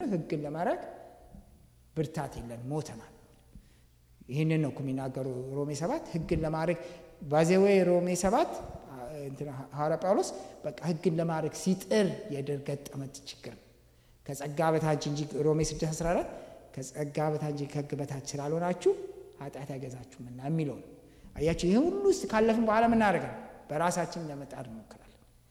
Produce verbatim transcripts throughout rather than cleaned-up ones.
ህግን ለማድረግ ብርታት የለን ሞተናል። ይሄንን ነው የሚናገሩ ሮሜ ሰባት ህግን ለማድረግ ባዘዌ ሮሜ ሰባት እንትና ሐዋርያ ጳውሎስ በቃ ህግን ለማድረግ ሲጥር የደርገጠመት ችግር ከጸጋ በታች እንጂ ሮሜ ስድስት አስራ አራት ከጸጋ በታች እንጂ ከህግ በታች ስላልሆናችሁ ኃጢአት አይገዛችሁምና የሚለው ነው። አያችሁ ይሄ ሁሉ ውስጥ ካለፍን በኋላ ምን እናደርጋለን? በራሳችን ለመጣር እንሞክራለን።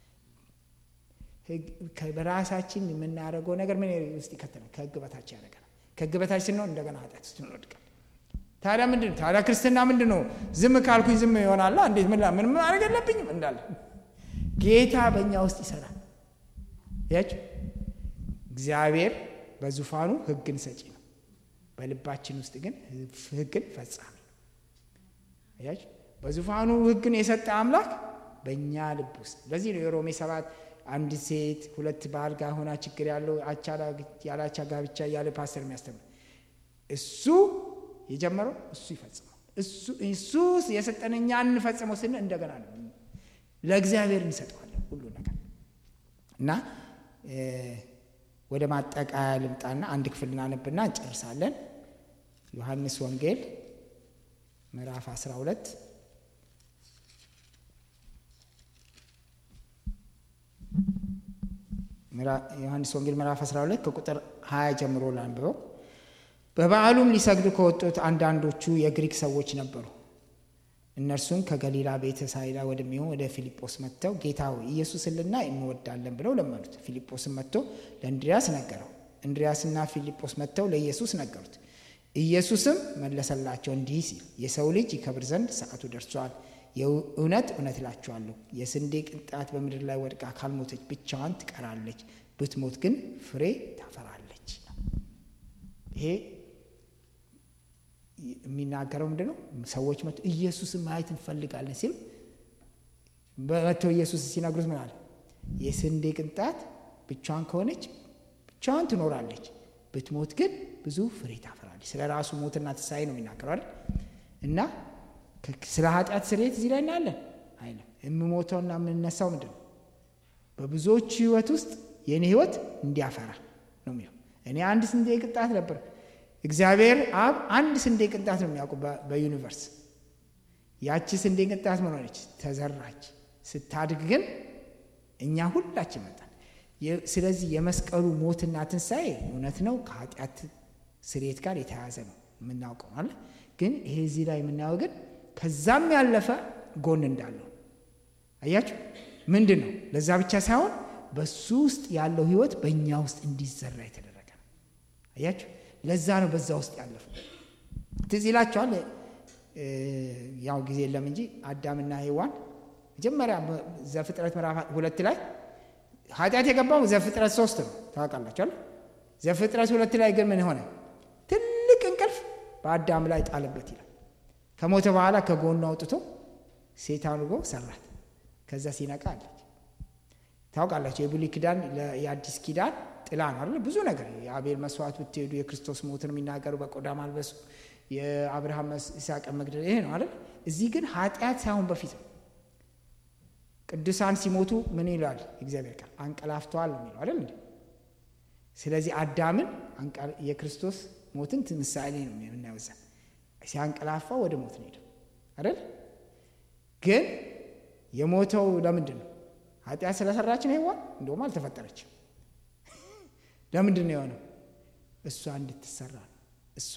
በራሳችን የምናደርገው ነገር ምን ውስጥ ይከተላል? ከህግ በታች ያደርገናል። ከህግ በታች ስንሆን እንደገና ኃጢአት ውስጥ እንወድቃለን። ታዲያ ምንድን ታዲያ ክርስትና ምንድን ነው? ዝም ካልኩኝ ዝም ይሆናል እንዴት? ምን ምን ማድረግ የለብኝም እንዳለ ጌታ በእኛ ውስጥ ይሰራል። ያችሁ እግዚአብሔር በዙፋኑ ህግን ሰጪ ነው፣ በልባችን ውስጥ ግን ህግን ፈጻሚ ነው። ያችሁ በዙፋኑ ህግን የሰጠ አምላክ በእኛ ልብ ውስጥ ለዚህ ነው የሮሜ ሰባት አንድ ሴት ሁለት ባል ጋር ሆና ችግር ያለው አቻላ ያላቻ ጋብቻ ያለ ፓስተር የሚያስተምር እሱ የጀመረው እሱ ይፈጽመው እሱ እሱ የሰጠነኛ እንፈጽመው ስን እንደገና ነው ለእግዚአብሔር እንሰጠዋለን ሁሉ ነገር እና ወደ ማጠቃለያ ልምጣና አንድ ክፍል እናነብና እንጨርሳለን። ዮሐንስ ወንጌል ምዕራፍ አስራ ሁለት ዮሐንስ ወንጌል ምዕራፍ አስራ ሁለት ከቁጥር ሃያ ጀምሮ ላንብበው። በበዓሉም ሊሰግዱ ከወጡት አንዳንዶቹ የግሪክ ሰዎች ነበሩ። እነርሱም ከገሊላ ቤተ ሳይዳ ወደሚሆን ወደ ፊልጶስ መጥተው ጌታ ሆይ ኢየሱስን ልናይ እንወዳለን ብለው ለመኑት። ፊልጶስም መጥቶ ለእንድርያስ ነገረው። እንድርያስና ፊልጶስ መጥተው ለኢየሱስ ነገሩት። ኢየሱስም መለሰላቸው እንዲህ ሲል የሰው ልጅ ይከብር ዘንድ ሰዓቱ ደርሷል። የእውነት እውነት እላችኋለሁ የስንዴ ቅንጣት በምድር ላይ ወድቃ ካልሞተች ብቻዋን ትቀራለች፣ ብትሞት ግን ፍሬ ታፈራለች። ይሄ የሚናገረው ምንድነው? ሰዎች መጥተው ኢየሱስን ማየት እንፈልጋለን ሲሉ በመጥተው ኢየሱስ ሲነግሩት ምን አለ? የስንዴ ቅንጣት ብቻዋን ከሆነች ብቻዋን ትኖራለች፣ ብትሞት ግን ብዙ ፍሬ ታፈራለች። ስለ ራሱ ሞትና ትንሣኤ ነው የሚናገረው አይደል? እና ስለ ኃጢአት ስርየት እዚህ ላይ እናያለን አይደል? የምሞተውና የምንነሳው ምንድነው? በብዙዎች ህይወት ውስጥ የኔ ህይወት እንዲያፈራ ነው የሚለው። እኔ አንድ ስንዴ ቅንጣት ነበር። እግዚአብሔር አብ አንድ ስንዴ ቅንጣት ነው የሚያውቁ በዩኒቨርስ። ያቺ ስንዴ ቅንጣት ምን ሆነች? ተዘራች። ስታድግ ግን እኛ ሁላችን መጣን። ስለዚህ የመስቀሉ ሞትና ትንሣኤ እውነት ነው ከኃጢአት ስርየት ጋር የተያያዘ ነው የምናውቀው ማለት ግን ይሄ እዚህ ላይ የምናየው ግን ከዛም ያለፈ ጎን እንዳለው አያችሁ። ምንድን ነው? ለዛ ብቻ ሳይሆን በሱ ውስጥ ያለው ህይወት በእኛ ውስጥ እንዲዘራ የተደረገ ነው። አያችሁ ለዛ ነው በዛ ውስጥ ያለፈው። ትዝ ይላችኋል ያው ጊዜ የለም እንጂ አዳምና ሔዋን መጀመሪያ ዘፍጥረት ምዕራፍ ሁለት ላይ ኃጢአት የገባው ዘፍጥረት ሶስት ነው ታውቃላችሁ አይደል? ዘፍጥረት ሁለት ላይ ግን ምን ሆነ? ትልቅ እንቅልፍ በአዳም ላይ ጣለበት ይላል። ከሞተ በኋላ ከጎኑ አውጥቶ ሴት አድርጎ ሰራት። ከዛ ሲነቃ አለች። ታውቃላችሁ የብሉይ ኪዳን ለአዲስ ኪዳን ጥላ ነው አይደል? ብዙ ነገር የአቤል መስዋዕት ብትሄዱ የክርስቶስ ሞትን የሚናገሩ በቆዳ ማልበሱ የአብርሃም ይስሐቅ መግደል ይሄ ነው አይደል? እዚህ ግን ኃጢአት ሳይሆን በፊት ነው። ቅዱሳን ሲሞቱ ምን ይላል እግዚአብሔር ቃል? አንቀላፍተዋል ነው የሚለው አይደል? ስለዚህ አዳምን የክርስቶስ ሞትን ምሳሌ ነው የምናየው። ሲያንቀላፋ ወደ ሞት ነው ሄደው አይደል? ግን የሞተው ለምንድን ነው? ኃጢአት ስለሰራች ነው። ሔዋን እንደውም አልተፈጠረችም። ለምንድን ነው የሆነው? እሷ እንድትሰራ ነው። እሷ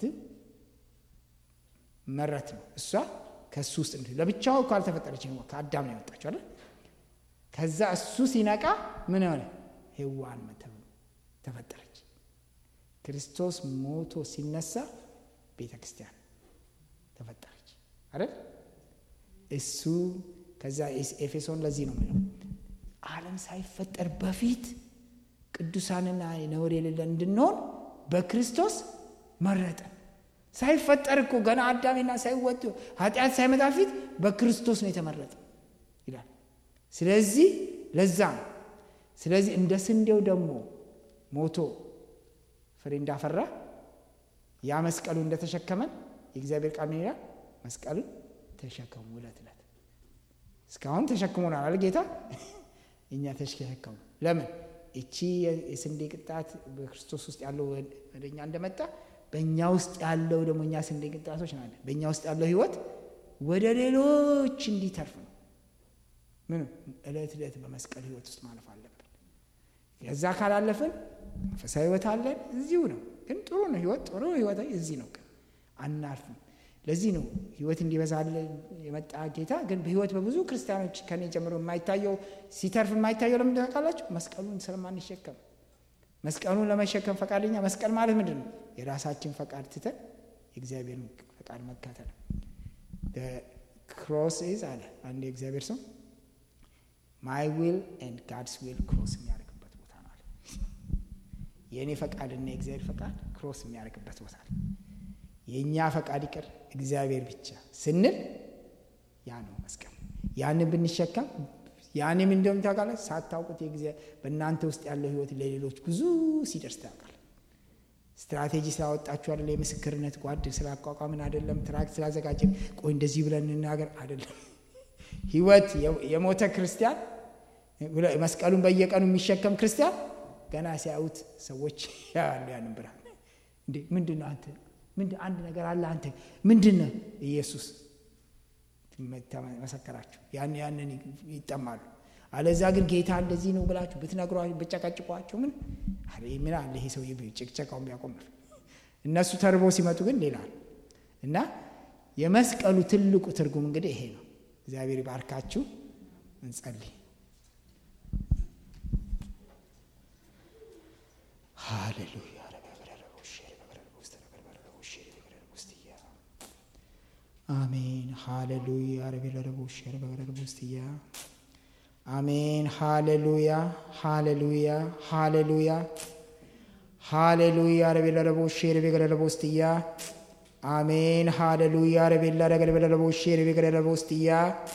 እንድትመረት ነው። እሷ ከሱ ውስጥ እንደ ለብቻው እኮ አልተፈጠረችም። ከአዳም ነው የወጣችው አይደል? ከዛ እሱ ሲነቃ ምን ሆነ? ሔዋን ተፈጠረች። ክርስቶስ ሞቶ ሲነሳ ቤተክርስቲያን ተፈጠረች አይደል? እሱ ከዛ ኤፌሶን ለዚህ ነው ማለት ዓለም ሳይፈጠር በፊት ቅዱሳንና ነውር የሌለን እንድንሆን በክርስቶስ መረጠን። ሳይፈጠር እኮ ገና አዳምና ሳይወጡ ኃጢአት ሳይመጣ ፊት በክርስቶስ ነው የተመረጠ ይላል። ስለዚህ ለዛ ነው ስለዚህ እንደ ስንዴው ደግሞ ሞቶ ፍሬ እንዳፈራ ያ መስቀሉ እንደተሸከመን የእግዚአብሔር ቃል ነው ይላል። መስቀሉን ተሸከሙ ዕለት ዕለት እስካሁን ተሸክሞናል አይደል ጌታ? እኛ ተሸከሙ። ለምን? እቺ የስንዴ ቅጣት በክርስቶስ ውስጥ ያለው ወደኛ እንደመጣ በእኛ ውስጥ ያለው ደግሞ እኛ ስንዴ ቅጣቶች ናቸው። በእኛ ውስጥ ያለው ህይወት ወደ ሌሎች እንዲተርፍ ነው። ምን እለት እለት በመስቀል ህይወት ውስጥ ማለፍ አለብን። የዛ ካላለፈን መንፈሳዊ ህይወት አለን እዚሁ ነው፣ ግን ጥሩ ነው ህይወት ጥሩ ህይወት እዚህ ነው፣ ግን አናርፍም። ለዚህ ነው ህይወት እንዲበዛልን የመጣ ጌታ። ግን በህይወት በብዙ ክርስቲያኖች ከኔ ጀምሮ የማይታየው ሲተርፍ የማይታየው ለምን ታውቃላችሁ? መስቀሉን ስለማንሸከም። መስቀሉን ለመሸከም ፈቃደኛ መስቀል ማለት ምንድን ነው? የራሳችን ፈቃድ ትተን የእግዚአብሔርን ፈቃድ መከተል። the cross is አለ አንድ የእግዚአብሔር ሰው my will and God's will cross የሚያደርግበት ቦታ ነው አለ። የኔ ፈቃድና የእግዚአብሔር ፈቃድ ክሮስ የሚያደርግበት ቦታ ነው። የኛ ፈቃድ ይቀር እግዚአብሔር ብቻ ስንል ያ ነው መስቀል። ያንን ብንሸከም ያንን እንደም ታውቃለህ ሳታውቁት የእግዚአብሔር በእናንተ ውስጥ ያለው ህይወት ለሌሎች ብዙ ሲደርስ ታውቃለህ። ስትራቴጂ ስላወጣችሁ አይደለም፣ የምስክርነት ጓድ ስላቋቋምን አይደለም፣ ትራክት ስላዘጋጀን ቆይ እንደዚህ ብለን እንናገር አይደለም። ህይወት የሞተ ክርስቲያን መስቀሉን በየቀኑ የሚሸከም ክርስቲያን ገና ሲያዩት ሰዎች ያሉ ያንን ብርሃን እንዴ ምንድነው አንተ ምን አንድ ነገር አለ አንተ ምንድነው ኢየሱስ መሰከራችሁ ያን ያንን ይጠማሉ። አለዛ ግን ጌታ እንደዚህ ነው ብላችሁ ብትነግሯቸው ብትጨቀጭቋቸው ምን አለ ምን አለ ይሄ ሰው ይጭቅጨቃው ቢያቆም እነሱ ተርቦ ሲመጡ ግን ሌላ እና የመስቀሉ ትልቁ ትርጉም እንግዲህ ይሄ ነው። እግዚአብሔር ይባርካችሁ። እንጸልይ። ሃሌሉያ አሜን ሃሌሉያ ረቢ ለረቡሽ ረበረቡስቲያ አሜን ሃሌሉያ ሃሌሉያ ሃሌሉያ ሃሌሉያ ረቢ ለረቡሽ ረበረቡስቲያ አሜን ሃሌሉያ ረቢ ለረቡሽ ረበረቡስቲያ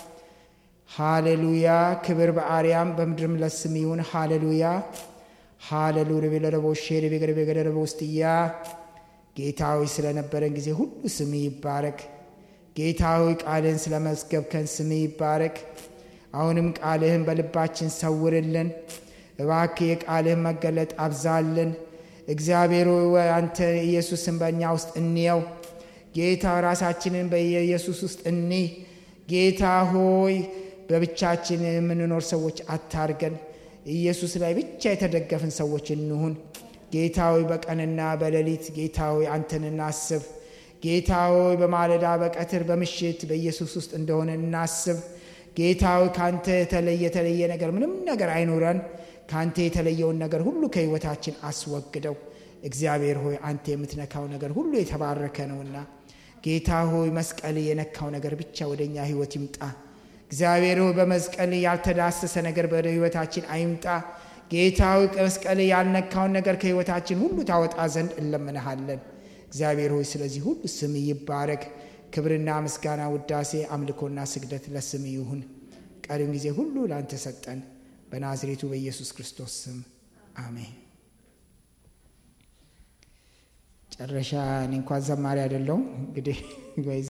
ሃሌሉያ ክብር በአርያም በምድርም ለስም ይሁን። ሃሌሉያ ሃሌሉያ ረቢ ለረቡሽ ረበረቡስቲያ ጌታዊ ስለነበረን ጊዜ ሁሉ ስም ይባረክ። ጌታዊ ቃልን ስለመስገብከን ስም ይባረክ። አሁንም ቃልህን በልባችን ሰውርልን እባክህ። የቃልህን መገለጥ አብዛልን እግዚአብሔር ሆይ አንተ ኢየሱስን በእኛ ውስጥ እንየው ጌታ። ራሳችንን በኢየሱስ ውስጥ እንይ ጌታ ሆይ። በብቻችን የምንኖር ሰዎች አታርገን። ኢየሱስ ላይ ብቻ የተደገፍን ሰዎች እንሁን ጌታ ሆይ። በቀንና በሌሊት ጌታ ሆይ አንተን እናስብ ጌታ ሆይ። በማለዳ በቀትር በምሽት በኢየሱስ ውስጥ እንደሆነ እናስብ ጌታ ሆይ። ካንተ የተለየ የተለየ ነገር ምንም ነገር አይኖረን። ካንተ የተለየውን ነገር ሁሉ ከህይወታችን አስወግደው እግዚአብሔር ሆይ። አንተ የምትነካው ነገር ሁሉ የተባረከ ነውና ጌታ ሆይ መስቀል የነካው ነገር ብቻ ወደኛ ህይወት ይምጣ እግዚአብሔር ሆይ። በመስቀል ያልተዳሰሰ ነገር ወደ ህይወታችን አይምጣ ጌታ ሆይ። መስቀል ያልነካው ነገር ከህይወታችን ሁሉ ታወጣ ዘንድ እንለምንሃለን እግዚአብሔር ሆይ። ስለዚህ ሁሉ ስም ይባረክ። ክብርና ምስጋና ውዳሴ አምልኮና ስግደት ለስም ይሁን። ቀሪም ጊዜ ሁሉ ላንተ ሰጠን በናዝሬቱ በኢየሱስ ክርስቶስ ስም አሜን። ጨረሻ እኔ እንኳን ዘማሪ አይደለሁም እንግዲህ